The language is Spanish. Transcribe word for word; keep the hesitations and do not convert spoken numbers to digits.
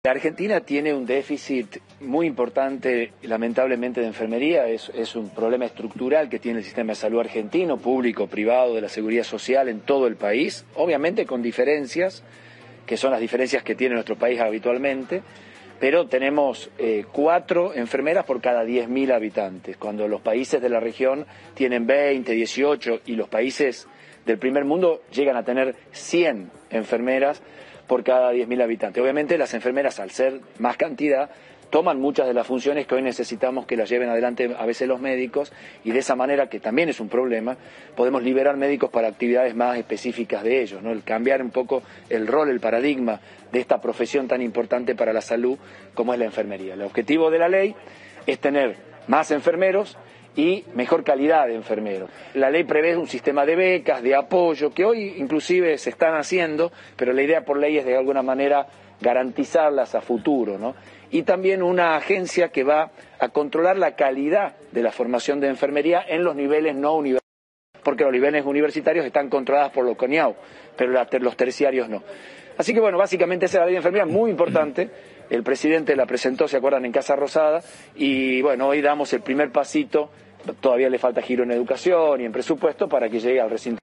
La Argentina tiene un déficit muy importante, lamentablemente, de enfermería. Es, es un problema estructural que tiene el sistema de salud argentino, público, privado, de la seguridad social en todo el país, obviamente con diferencias, que son las diferencias que tiene nuestro país habitualmente, pero tenemos eh, cuatro enfermeras por cada diez mil habitantes, cuando los países de la región tienen veinte, dieciocho, y los países del primer mundo llegan a tener cien enfermeras por cada diez mil habitantes. Obviamente las enfermeras, al ser más cantidad, toman muchas de las funciones que hoy necesitamos que las lleven adelante a veces los médicos, y de esa manera, que también es un problema, podemos liberar médicos para actividades más específicas de ellos, ¿no? El cambiar un poco el rol, el paradigma de esta profesión tan importante para la salud como es la enfermería. El objetivo de la ley es tener más enfermeros y mejor calidad de enfermeros. La ley prevé un sistema de becas, de apoyo, que hoy inclusive se están haciendo, pero la idea por ley es de alguna manera garantizarlas a futuro, ¿no? Y también una agencia que va a controlar la calidad de la formación de enfermería en los niveles no universitarios, porque los niveles universitarios están controlados por los CONIAU, pero los terciarios no. Así que bueno, básicamente esa es la ley de enfermería, muy importante. El presidente la presentó, se acuerdan, en Casa Rosada, y bueno, hoy damos el primer pasito. Todavía le falta giro en educación y en presupuesto para que llegue al recinto.